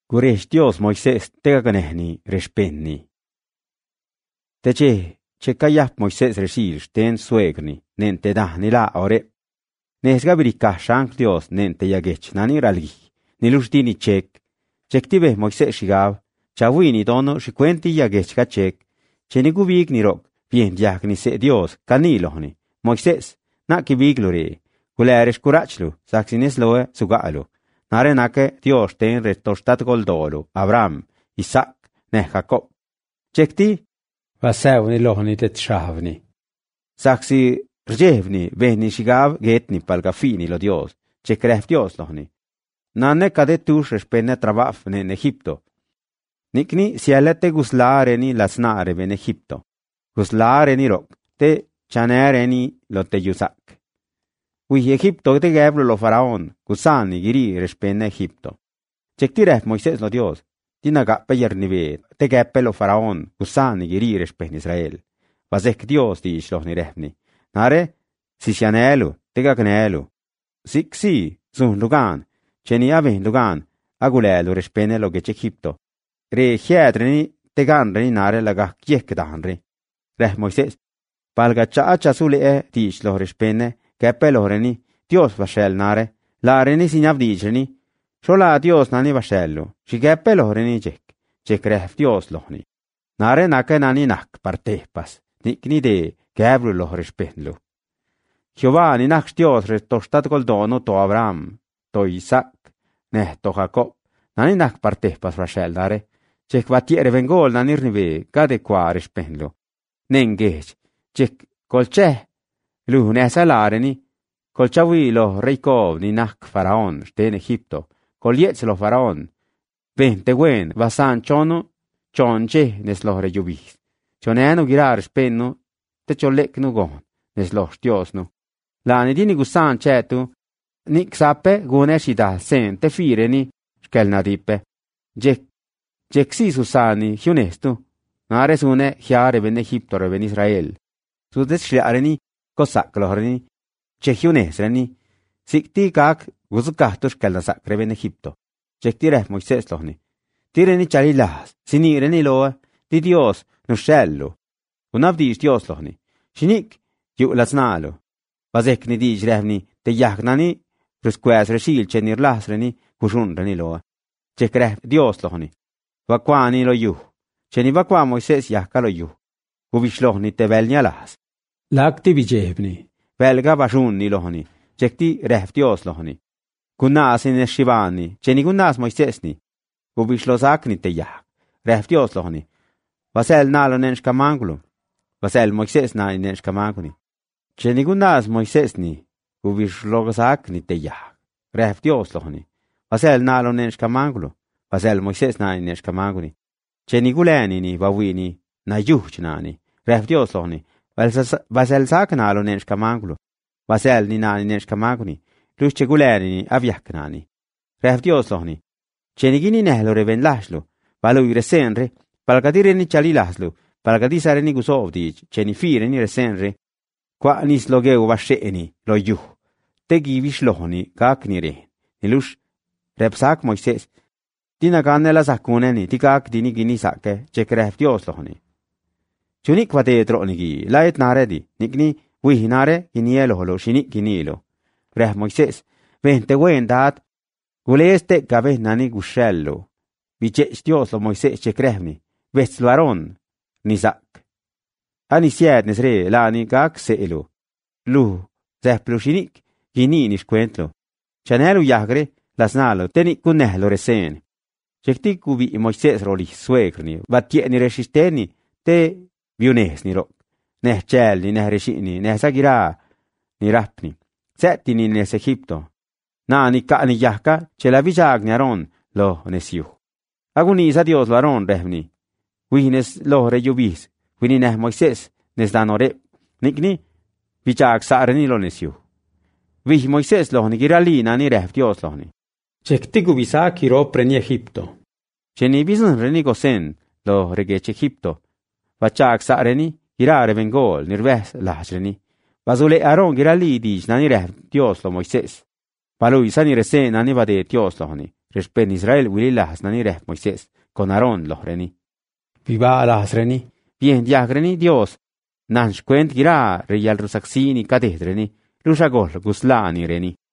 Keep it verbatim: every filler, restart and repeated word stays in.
Guresh Dios Moisés tega ganehni respenni. Teche, che kayap Moisés resil sten suegni, nente dahni la ore. Nesga birika shank Dios nente yagech nani ralgi, nilushdini chek. Chek tibe Moisés shigav, chawini dono shikwenti yagech ka chek. Cheni gubig ni rok, bien diak ni se Dios, kanilohni. Moisés, na kibig lore, guleres kurachlu, saksines loe sugalo. Nare nake Dios ten retostat goldolo, Abraham, Isaac, ne Jacob. Chekti, vasevni lohni tet shavni. Saksi rjevni, vehni shigav getni palgafini lo Dios, chekref Dios lohni. Nane kade tush respenne trabaf en Egipto. Nikni sialete guslare ni lasnare ben Egipto. Guslare ni rok, te chanere ni lo te yusak. Ui Egipto te geblo lo faraón, gusani giri respenne Egipto. Chektiref Moisés lo Dios, tinaga peyer nive, te geppe lo faraón, gusani giri respenne Israel. Vazek Dios di ishloh ni refni. Nare, si sianelu, te gagnelu. Sik si, zun lugan, cheni avin lugan, agulelu respenne lo gech Egipto. Re hiedreni, te ganreni nare laga kiek danri. Reh Moisés, palga cha chasule e di ishloh respenne, Keppe loreni, Dios vasel nare, la reni signavdigeni, sola Dios nani vasello, si keppe loreni jek, jek ref Dios lohni. Nare nake nani nak partehpas, nikni de gebru loh respenlu. Jehová ni nak Dios retostat goldono to Abraham, to Isaac, neh to Jacob, nani nak partehpas vasel nare, jek vatiere vengol nani rnive, gade qua respenlu. Nengej, jek colche, Lu nesa lareni, col chawi lo reikov ni nak faraón, sten Egipto, col yetz lo faraón. Vente gwen, vasan chono, chonche nes lo reyubis. Choneno girar spenno, te cholek nu gon, nes lo stios nu. La ne dini gusan chetu, nik sape guneshida sen te fireni, skel nadipe. Jek, jek si susani, hiunestu, nare sune hiare ben Egipto re ben Israel. Sudes shliareni, Kosak lohrini, chehiunesreni, sikti kak guzukahtus kalnasak reben Egipto. Chektiref Moisés lohni. Tireni chalilas, sinireni loa, di Dios nushellu. Unavdish Dios lohni. Shinik, yu lasnalu. Vazekni dij rehni, te yagnani, rusquez reshil chenir lasreni, kushunreni loa. Chekref Dios lohni. Vakwani lo yu. Cheni vakwa Moisés yahka lo yu. Kubish lohni te velnya las. Lakti vijebni, velga vashunni lohni, chekti ref Dios lohni. Kunnasin eshivani, cheni kunnas Moisésni, kubishlosakni te yah, ref Dios lohni. Vasel nalo nenshkamangulu, vasel Moisés na nenshkamanguni. Cheni kunnas Moisésni, kubishlosakni te yah, ref Dios lohni. Vasel nalo nenshkamangulu, vasel Moisés na nenshkamanguni. Cheni guleni ni vawini, na yuhnani, ref Dios lohni. Vasel saknalo nenshkamangulu. Vasel ni nani nenshkamanguni. Luche guleni ni avyaknani. Ref Dios lohni. Chenigini nehlo reven lashlu. Valu resenre. Palgadire ni chalilaslu. Palgadisare ni gusovdij. Chenifire ni resenre. Qua nis logeu vasheeni. Lo yuh. Tegi vishlohni. Kakni re. Nilush. Repsak Moisés. Dina ganela sakuneni. Tikak dini gini sakke. Chek ref Dios lohni. Chunik vate tronigi, laet naredi, nikni, wihi nare, ginielo holo, shinik ginilo. Reh Moisés, vente wen dat, guleste gabe nani gushello. Vichech Dios lo Moisés chekrehni, vets lo aron, nisak. Ani sied nesre, la ni gak seelo. Lu, zeplo shinik, gini nishkwentlo. Chanelu yagre, lasnalo, tenik kunehlo resen. Chektik ubi Moisés roli suegrni, vatieni resisteni, te viunes ni rok, neh chelni, neh reshini, neh sagira, ni rapni, setini nes Egipto. Na ni ka ni yahka, che la vijagni aron, lo nesiu. Agunisa Dios lo aron rehni, wihines lo reyubis, wini neh Moisés, nes danore, nikni, vijag saareni lo nesiu. Vih Moisés lo ni giralina ni reh Dios lo ni. Chektigu visa kiro preni Egipto. Che ni bizun reni gosen, lo regech Egipto. Vachak saareni, girare vengol, nirves lajreni. Vazule aron girali dij nani reh Dios lo Moisés. Valui sani resen nani vade Dios lo ni. Rexpen Israel wililas nani rep Moisés con Aarón lojreni. Biba lasreni. Bien diagreni Dios. Nan xcuent gira reyal rusaksini kadedreni. Lushagol guslani reni.